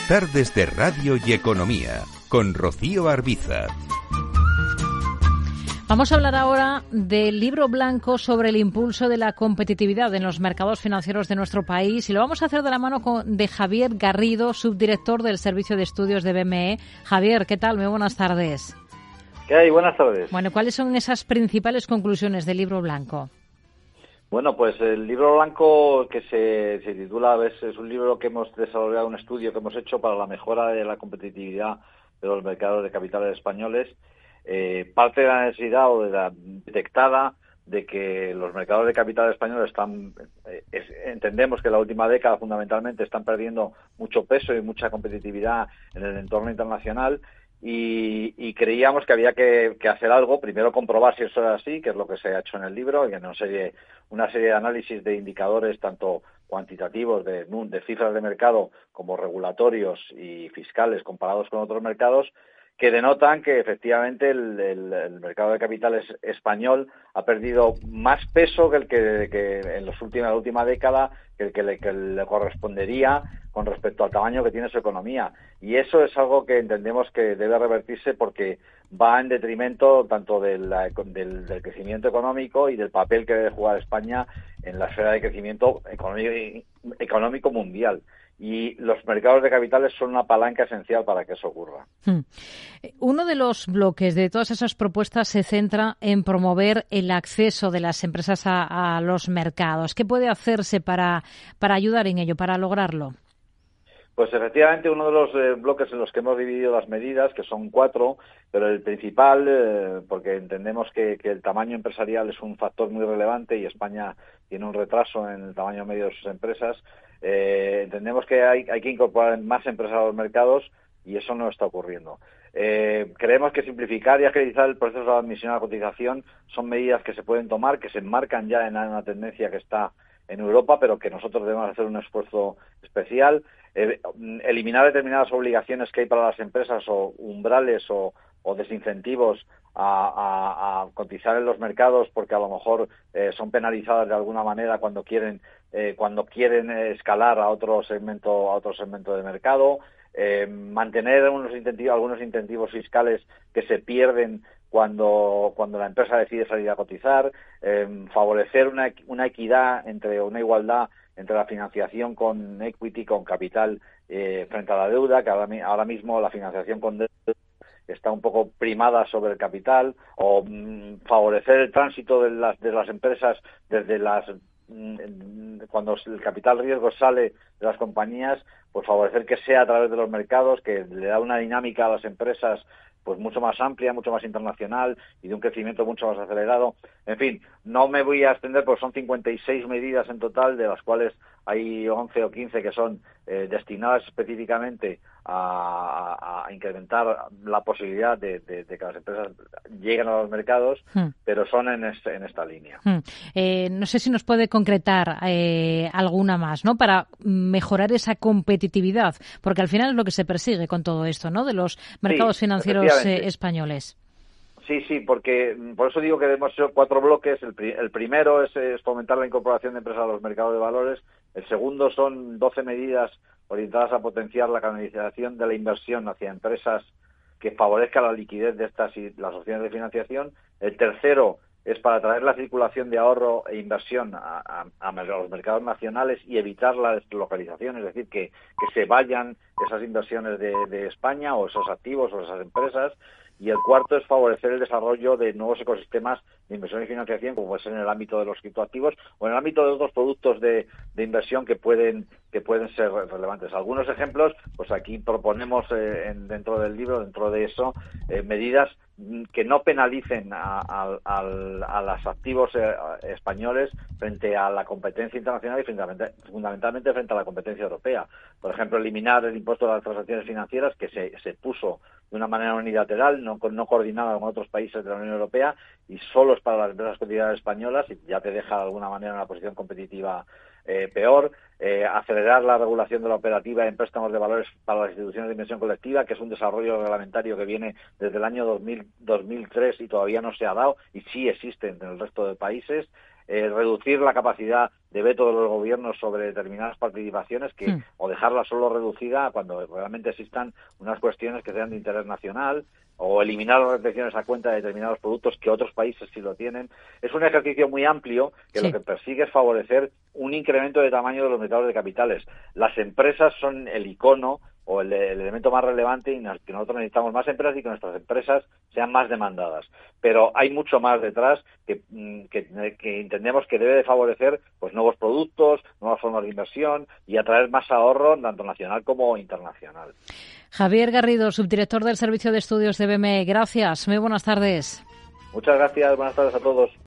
Tardes de Radio y Economía, con Rocío Arbiza. Vamos a hablar ahora del libro blanco sobre el impulso de la competitividad en los mercados financieros de nuestro país y lo vamos a hacer de la mano de Javier Garrido, subdirector del Servicio de Estudios de BME. Javier, ¿qué tal? Muy buenas tardes. ¿Qué hay? Buenas tardes. Bueno, ¿cuáles son esas principales conclusiones del libro blanco? Bueno, pues el libro blanco que se titula, es un libro que hemos desarrollado, un estudio que hemos hecho para la mejora de la competitividad de los mercados de capitales españoles. Parte de la necesidad o de la detectada de que los mercados de capital españoles entendemos que en la última década fundamentalmente están perdiendo mucho peso y mucha competitividad en el entorno internacional y creíamos que había que hacer algo, primero comprobar si eso era así, que es lo que se ha hecho en el libro, y en una serie de análisis de indicadores tanto cuantitativos de cifras de mercado como regulatorios y fiscales comparados con otros mercados, que denotan que efectivamente el mercado de capitales español ha perdido más peso que el que en la última década que le correspondería con respecto al tamaño que tiene su economía. Y eso es algo que entendemos que debe revertirse porque va en detrimento tanto del crecimiento económico y del papel que debe jugar España en la esfera de crecimiento económico mundial. Y los mercados de capitales son una palanca esencial para que eso ocurra. Uno de los bloques de todas esas propuestas se centra en promover el acceso de las empresas a los mercados. ¿Qué puede hacerse para ayudar en ello, para lograrlo? Pues efectivamente uno de los bloques en los que hemos dividido las medidas, que son 4, pero el principal, porque entendemos que el tamaño empresarial es un factor muy relevante y España tiene un retraso en el tamaño medio de sus empresas, entendemos que hay que incorporar más empresas a los mercados y eso no está ocurriendo. Creemos que simplificar y agilizar el proceso de admisión a la cotización son medidas que se pueden tomar, que se enmarcan ya en una tendencia que está en Europa, pero que nosotros debemos hacer un esfuerzo especial. Eliminar determinadas obligaciones que hay para las empresas o umbrales o desincentivos a cotizar en los mercados porque a lo mejor son penalizadas de alguna manera cuando quieren escalar a otro segmento de mercado. Mantener algunos incentivos fiscales que se pierden cuando la empresa decide salir a cotizar, favorecer una equidad una igualdad entre la financiación con equity, con capital, frente a la deuda, que ahora mismo la financiación con deuda está un poco primada sobre el capital, o favorecer el tránsito de las empresas desde cuando el capital riesgo sale de las compañías, pues favorecer que sea a través de los mercados, que le da una dinámica a las empresas pues mucho más amplia, mucho más internacional y de un crecimiento mucho más acelerado. En fin, no me voy a extender porque son 56 medidas en total, de las cuales hay 11 o 15 que son destinadas específicamente a incrementar la posibilidad de que las empresas lleguen a los mercados, pero son en esta línea. No sé si nos puede concretar alguna más, ¿no? Para mejorar esa competitividad, porque al final es lo que se persigue con todo esto, ¿no? De los mercados financieros españoles. Sí, porque por eso digo que hemos hecho 4 bloques. El primero es fomentar la incorporación de empresas a los mercados de valores. El segundo son 12 medidas orientadas a potenciar la canalización de la inversión hacia empresas que favorezca la liquidez de estas y las opciones de financiación. El tercero es para atraer la circulación de ahorro e inversión a los mercados nacionales y evitar la deslocalización, es decir, que se vayan esas inversiones de España o esos activos o esas empresas. Y el cuarto es favorecer el desarrollo de nuevos ecosistemas de inversión y financiación, como puede ser en el ámbito de los criptoactivos o en el ámbito de otros productos de inversión que pueden ser relevantes. Algunos ejemplos, pues aquí proponemos dentro del libro, dentro de eso, medidas que no penalicen a los activos españoles frente a la competencia internacional y fundamentalmente frente a la competencia europea. Por ejemplo, eliminar el impuesto a las transacciones financieras, que se puso de una manera unilateral, no coordinada con otros países de la Unión Europea, y solo es para las empresas cotidianas españolas, y ya te deja de alguna manera en una posición competitiva peor. Acelerar la regulación de la operativa en préstamos de valores para las instituciones de inversión colectiva, que es un desarrollo reglamentario que viene desde el año 2003 y todavía no se ha dado, y sí existe en el resto de países. Reducir reducir la capacidad de veto de los gobiernos sobre determinadas participaciones o dejarla solo reducida cuando realmente existan unas cuestiones que sean de interés nacional, o eliminar las restricciones a cuenta de determinados productos que otros países sí lo tienen. Es un ejercicio muy amplio que lo que persigue es favorecer un incremento de tamaño de los mercados de capitales. Las empresas son el icono o el elemento más relevante, y que nosotros necesitamos más empresas y que nuestras empresas sean más demandadas. Pero hay mucho más detrás que entendemos que debe de favorecer pues nuevos productos, nuevas formas de inversión y atraer más ahorro, tanto nacional como internacional. Javier Garrido, subdirector del Servicio de Estudios de BME. Gracias. Muy buenas tardes. Muchas gracias. Buenas tardes a todos.